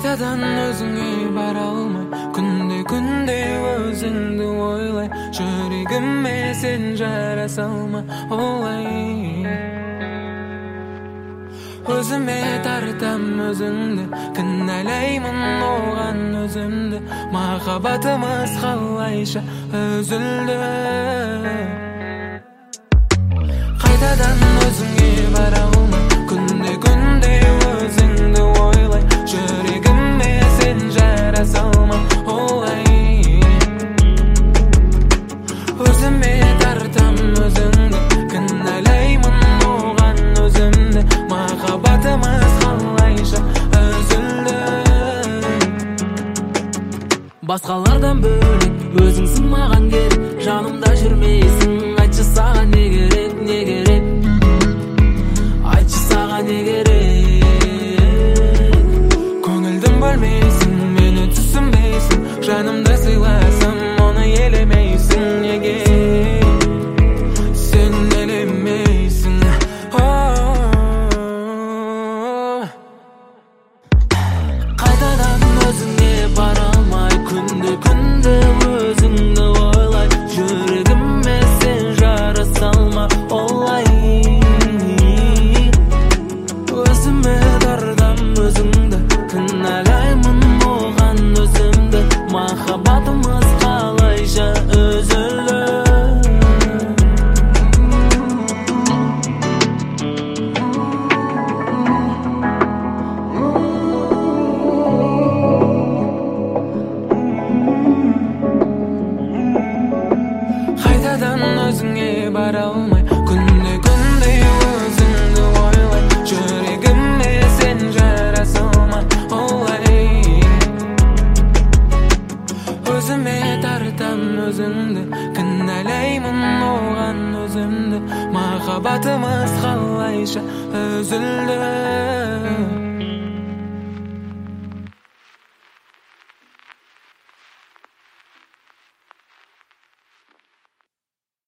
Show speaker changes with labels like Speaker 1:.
Speaker 1: Қайтадан өзіңе бара алмай, күнде өзіңді ойлай, жүрегіме сен жара салма олай. Өзіме тартам өзіңді, кінәлаймын оған өзімді, махаббатымыз қалайша үзілді. Қайтадан өзіңе бара алмай, күнде өзіңді ойлай, жүрегіме сен жара салма олай. Өзіме тартам өзіңді, кінәлаймын оған өзімді, махаббатымыз қалайша үзілді.
Speaker 2: Басқалардан бөлек өзіңсің маған керек, жанымда жүрмейсің, айтшы саған не керек, не керек, айтшы саған не керек.
Speaker 1: Көңілдің бөлмейсің, мені түсінбейсің, жанымды сыйласам, оны елемейсің, неге сен елемейсің?
Speaker 2: Қайтадан өзіңе бара алмай, күнде өзіңді ойлай, жүрегіме сен жара салма олай. Өзіме тартам өзіңді, кінәлаймын оған өзімді, махаббатымыз қалайша үзілді.
Speaker 1: Қайтадан өзіңе бара алмай, күнде өзіңді ойлай, жүрегіме сен жара салма олай. Өзіме тартам өзіңді, кінәлаймын оған өзімді, махаббатымыз қалайша үзілді.